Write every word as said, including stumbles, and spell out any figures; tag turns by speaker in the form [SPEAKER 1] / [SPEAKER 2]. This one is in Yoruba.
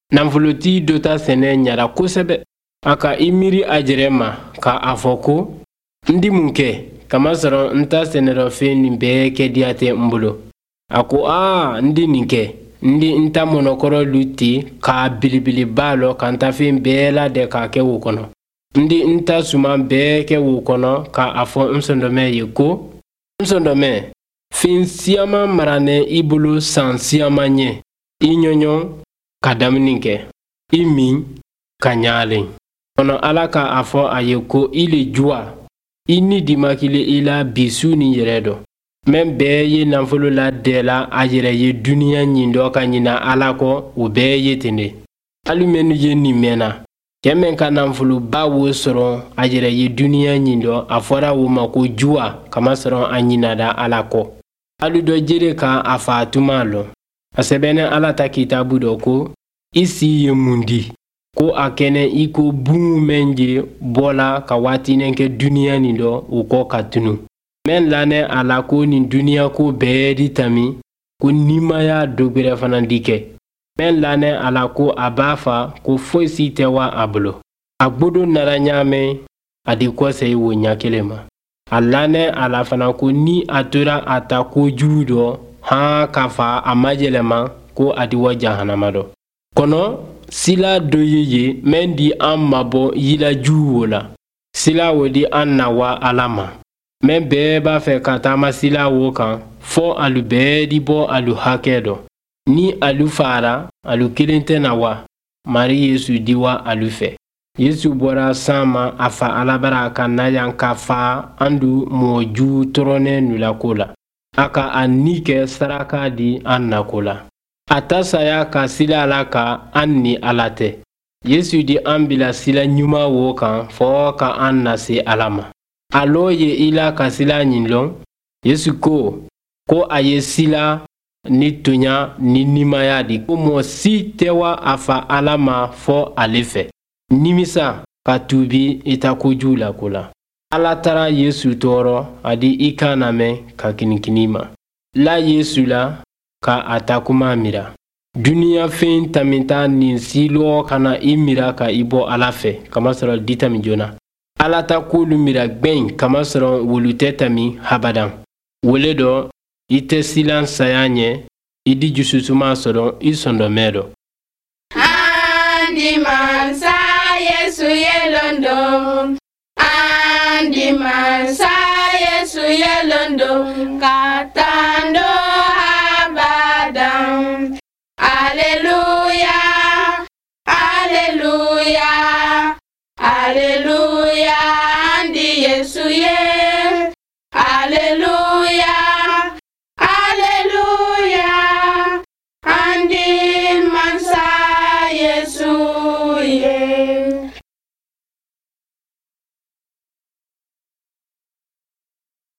[SPEAKER 1] nanfolotigi dɔ ta sɛnɛ ɲara kosɛbɛ. A ka i miiri a yɛrɛ ma ka a fɔ ko n di mun kɛ kamasɔrɔ n ta sɛnɛrɔfɛn nin bɛɛ kɛ diya tɛ n bolo. A ko aa n di nin kɛ n di n ta mɔnɔkɔrɔ lu ten k'a belebeleba lɔ ka n ta fɛn bɛɛ ladɛ k'a kɛ wo kɔnɔ. N di n ta suman bɛɛ kɛ wo kɔnɔ k'a fɔ n sɔndɔmɛ ye ko n sɔndɔmɛ fɛn siyaman maranɛ i bolo san siyaman ɲɛ i ɲɔɲɔ ka damini kɛ i min ka ɲaalen. Kɔnɔ Ala ka a fɔ a ye ko i le juwa i ni dimakile i la bisu ni yɛrɛ dɔ. Mɛn bɛɛ ye nafolo la dɛla a yɛrɛ ye duniya ɲin dɔ ka ɲina Ala kɔ o bɛɛ ye ten de. Hali minnu ye nin mɛnna cɛ min ka nafoloba wo sɔrɔ a yɛrɛ ye duniya ɲin dɔ a fɔra o ma ko juwa kamasɔrɔ a ɲinada Ala kɔ. Hali dɔ jere ka a fa tuma lɔ. A sɛbɛnɛ Ala ta kitabu dɔ ko i si ye mun di ko a kɛnɛ i ko bungu mɛn je bɔla ka waatinen kɛ duniya nin dɔ o kɔ ka tunu. Mɛn lanɛ a la ko nin duniya ko bɛɛ di tami ko nimaya dogɛrɛ fana di kɛ. Mɛn lanɛ a la ko a b'a fa ko foyi si tɛ wa a bolo. A gbodo nara ɲaamɛ a di kɔsɛ wo ɲa kelen ma. A lanɛ a la fana ko ni a tora a ta ko jugu dɔ han ka fa a ma yɛlɛma ko a di wa jahanama dɔ. Kɔnɔ sila dɔ ye ye mɛn di an mabɔ yila jugu wo la. Sila wo di an na wa Ala ma. Mɛn bɛɛ b'a fɛ ka taama sila wo kan fɔ alu bɛɛ di bɔ alu hakɛ dɔ. Ni alu fara alu kelen tɛ na wa Mari Yesu di wa alu fɛ. Yesu bɔra san ma a fa Alabara ka na yan ka fa an du mɔgɔ jugu tɔrɔnɛ nulako la. A ka a ni kɛ saraka di an nako la. A ta saya ka sila Ala ka an ni Ala tɛ. Yesu di an bila sila ɲuman wo kan fɔ ka an na se Ala ma. A lɔ ye i la ka sila ɲin lɔn. Yesu ko ko a ye sila ni tonya ni nimaya di ko mɔgɔ si tɛ wa a fa Ala ma fɔ ale fɛ. Nimisa ka tubi i ta kojugu la ko la. Ala taara Yesu tɔɔrɔ a di i kan lamɛn ka kinikini ma. La Yesu la ka a ta kuma mira. Duniya fɛn tamita nin si lɔ kana i mira ka i bɔ Ala fɛ kamasɔrɔ di tami joona. Ala ta kolu mira gbɛn kamasɔrɔ wolu tɛ tami habadan. Wele dɔ i tɛ silan saya ɲɛ i di jususuma sɔrɔ i sɔndɔmɛ dɔ.
[SPEAKER 2] Andi mansa Yesu yelondo. Andi mansa Yesu yelondo. Kata